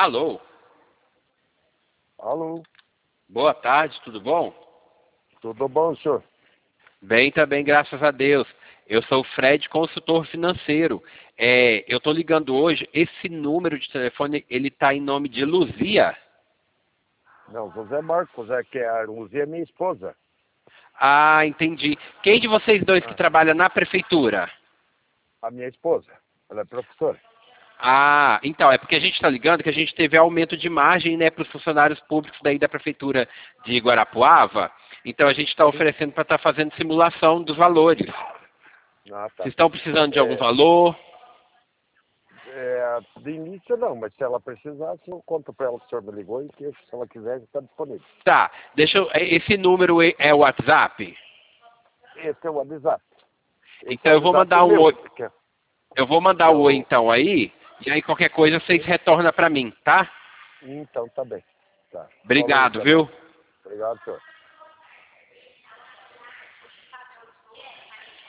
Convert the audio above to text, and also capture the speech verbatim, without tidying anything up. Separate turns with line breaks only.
Alô?
Alô?
Boa tarde, tudo bom?
Tudo bom, senhor?
Bem, também, graças a Deus. Eu sou o Fred, consultor financeiro. É, eu estou ligando hoje, esse número de telefone, ele está em nome de Luzia.
Não, José Marcos, é que a Luzia é minha esposa.
Ah, entendi. Quem de vocês dois que
Ah,
trabalha na prefeitura?
a minha esposa, ela é professora.
Ah, então, é porque a gente está ligando que a gente teve aumento de margem, né, para os funcionários públicos daí da prefeitura de Guarapuava. Então a gente está
Sim.
oferecendo para estar fazendo simulação dos valores.
Ah, tá.
Vocês estão precisando de algum
É,
valor?
é, de início não, mas se ela precisar, eu conto para ela que o senhor me ligou e que se ela quiser está disponível.
Tá, deixa eu, esse número é o WhatsApp?
Esse é o WhatsApp. Esse é
Então
o
eu vou
WhatsApp
mandar um
meu,
oi,
que é,
eu vou mandar
que é
o oi
o...
então aí, e aí qualquer coisa vocês retornam para mim, tá?
Então tá bem. Tá. Falou
Obrigado,
então.
viu?
Obrigado, senhor.